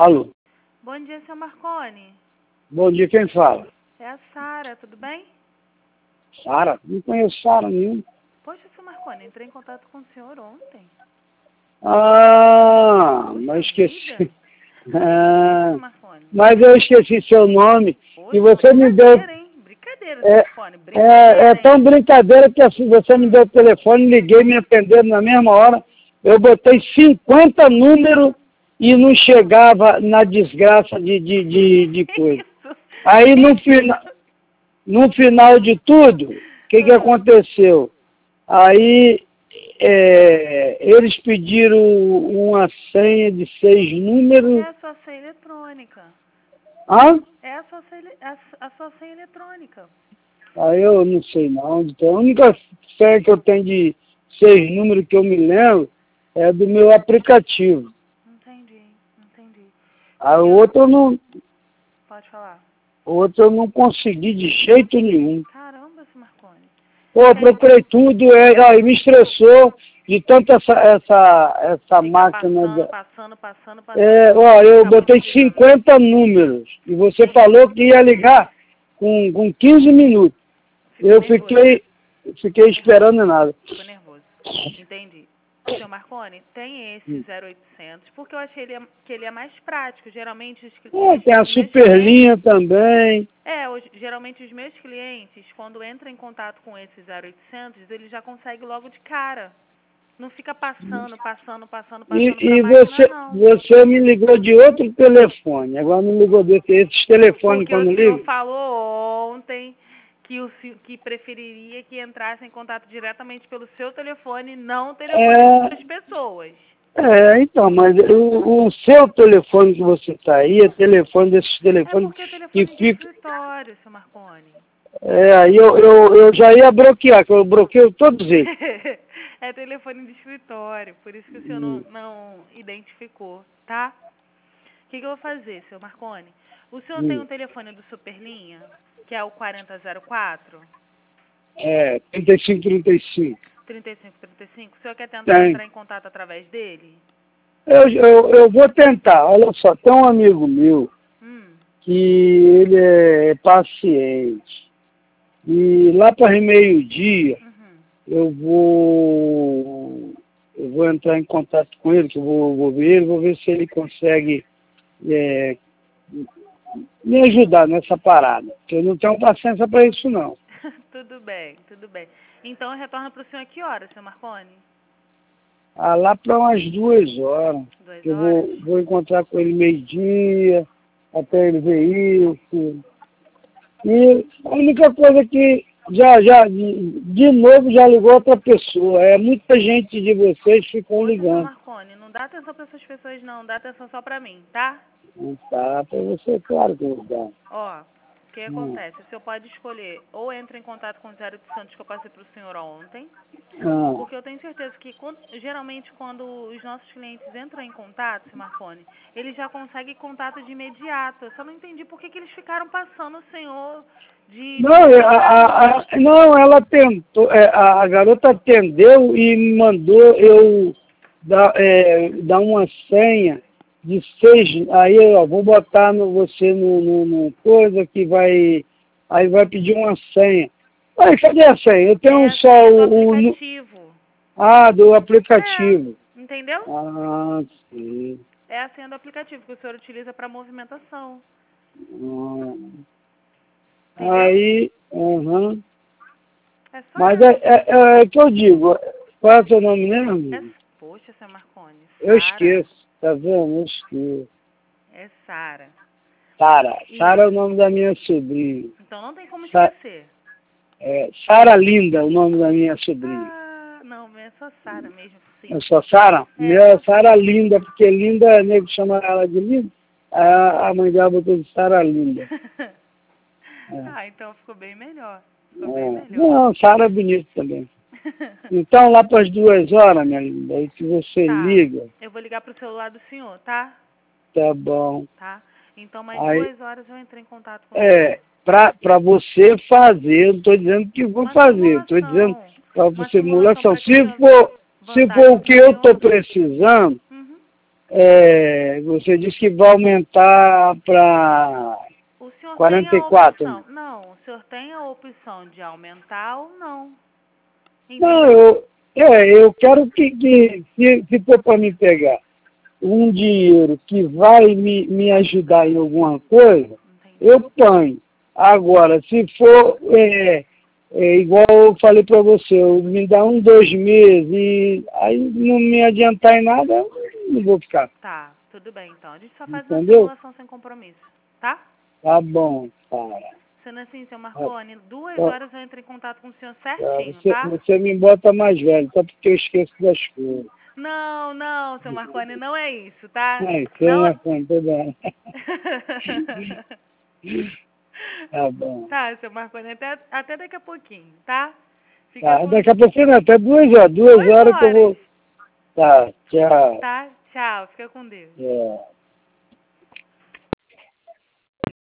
Alô? Bom dia, seu Marconi. Bom dia, quem fala? É a Sara, tudo bem? Sara? Não conheço Sara nenhuma. Poxa, seu Marconi, entrei em contato com o senhor ontem. Ah, Poxa mas esqueci. vida. Ah, Seu Marconi. mas eu esqueci seu nome. Poxa, E você me deu... brincadeira, hein? Brincadeira, seu Marconi. É Brincadeira, hein? tão brincadeira que assim, você me deu o telefone, liguei, me atenderam na mesma hora. Eu botei 50 números e não chegava na desgraça de coisa. Isso. Aí no final de tudo, o que aconteceu? Aí eles pediram uma senha de 6 números. É a sua senha eletrônica. Hã? É a sua senha eletrônica. Aí eu não sei não. Então, a única senha que eu tenho de 6 números que eu me lembro é do meu aplicativo. Entendi. Aí o Pode falar. outro eu não consegui de jeito nenhum. Caramba, seu Marconi. Pô, eu procurei tudo, aí me estressou de tanto essa máquina. Passando. Eu Acabou botei desligando. 50 números e você falou que ia ligar com 15 minutos. Eu fiquei esperando nada. Ficou nervoso. Entendi. Seu Marconi, tem esse 0800, porque eu achei que ele é mais prático. Geralmente Tem a Superlinha também. geralmente os meus clientes, quando entram em contato com esse 0800, ele já consegue logo de cara. Não fica passando pra máquina, não. Você me ligou de outro telefone, agora me ligou esses telefones Porque quando o senhor liga. falou ontem que preferiria que entrasse em contato diretamente pelo seu telefone, não o telefone de outras pessoas. Então, mas o seu telefone que você está aí é telefone desses telefones Porque é que telefone de fica... escritório, seu Marconi. Aí eu já ia bloquear, que eu bloqueio todos eles. É telefone de escritório, por isso que o senhor não identificou, tá? O que eu vou fazer, seu Marconi? O senhor tem um telefone do Superlinha, que é o 4004? 3535. 3535? O senhor quer tentar entrar em contato através dele? Eu vou tentar. Olha só, tem um amigo meu que ele é paciente. E lá para meio-dia eu vou entrar em contato com ele, que eu vou ver ele, vou ver se ele consegue me ajudar nessa parada. Porque eu não tenho paciência para isso, não. Tudo bem. Então eu retorno para o senhor a que hora, seu Marconi? Lá para umas 2 horas. 2 Eu horas? vou encontrar com ele meio-dia, até ele ver isso. E a única coisa que de novo já ligou outra pessoa. Muita gente de vocês ficou ligando. Marconi, não dá atenção para essas pessoas não, dá atenção só para mim, tá? Tá, para você, claro que eu dá. O que acontece? O senhor pode escolher ou entra em contato com o 0800 que eu passei para o senhor ontem, porque eu tenho certeza que geralmente quando os nossos clientes entram em contato, seu Marconi, eles já conseguem contato de imediato. Eu só não entendi por que eles ficaram passando o senhor de... Não, ela tentou, a garota atendeu e me mandou eu dar uma senha de 6, aí eu vou botar você no coisa que aí vai pedir uma senha. Aí, cadê a senha? Eu tenho só do aplicativo. Do aplicativo. Entendeu? Sim. É a senha do aplicativo que o senhor utiliza para movimentação. Aí, É só mas é que eu digo, qual é o seu nome mesmo? Poxa, seu Marconi. Eu esqueço, tá vendo? Eu esqueço. É Sara. Sara é o nome da minha sobrinha. Então não tem como esquecer. Sara Linda é o nome da minha sobrinha. Não, é só Sara mesmo. Sim. É só Sara? Meu é Sara Linda, porque Linda, nego chama ela de Linda. A mãe dela botou de Sara Linda. Então ficou bem melhor. Não, Sara é bonito também. Então, lá para as 2 horas, minha linda, aí que você liga. Eu vou ligar para o celular do senhor, tá? Tá bom. Tá? Então, mais 2 horas eu entro em contato com você. Para você fazer, eu não estou dizendo que vou fazer, estou dizendo para você simulação. Se for o que eu estou precisando, você disse que vai aumentar para 44. Não, o senhor tem a opção de aumentar ou não. Não, eu quero que se for para me pegar um dinheiro que vai me ajudar em alguma coisa, eu ponho. Agora, se for igual eu falei para você, me dá 2 meses e aí não me adiantar em nada, eu não vou ficar. Tá, tudo bem então. A gente só faz uma simulação sem compromisso, tá? Tá bom, cara. Sendo assim, seu Marconi, 2 horas eu entro em contato com o senhor certinho, tá? Você me bota mais velho, só porque eu esqueço das coisas. Não, seu Marconi, não é isso, tá? Seu Marconi, tudo bem. Tá bom. Tá, seu Marconi, até daqui a pouquinho, tá? Daqui a pouquinho, até 2 horas. 2 horas que eu vou... Tá, tchau. Tá, tchau. Fica com Deus. Tchau.